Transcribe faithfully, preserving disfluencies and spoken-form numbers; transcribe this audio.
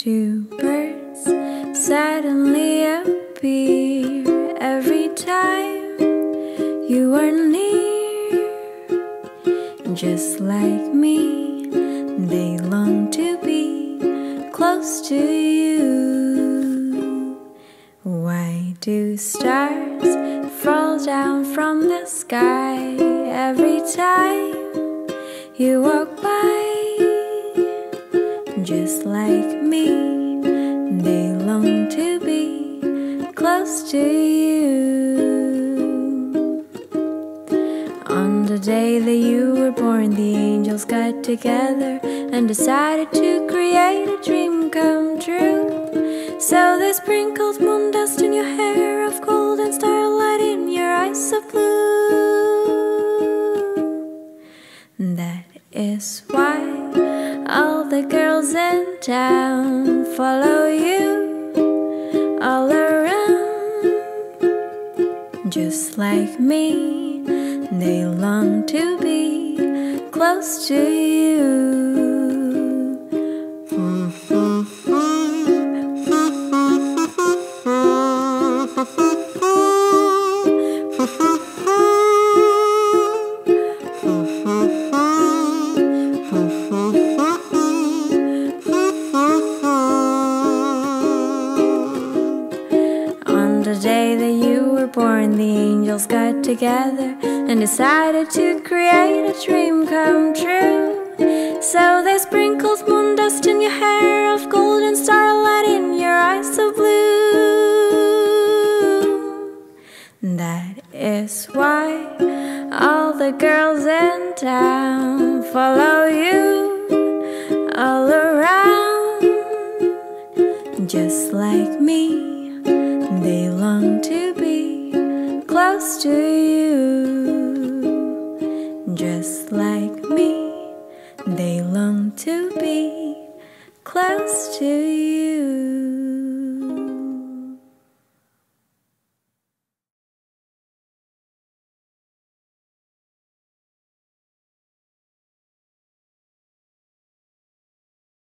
Two birds suddenly appear every time you are near. Just like me, they long to be close to you. Why do stars fall down from the sky every time you walk by? Just like me, they long to be close to you. On the day that you were born, the angels got together and decided to create a dream come true. So they sprinkled moon dust in your hair of gold and starlight in your eyes of blue. That is why all the girls in town follow you all around. Just like me, they long to be close to you. The day that you were born, the angels got together and decided to create a dream come true. So they sprinkled moon dust in your hair of gold and starlight in your eyes of blue. That is why all the girls in town follow you all around. Just like me, they long to be close to you. Just like me, they long to be close to you.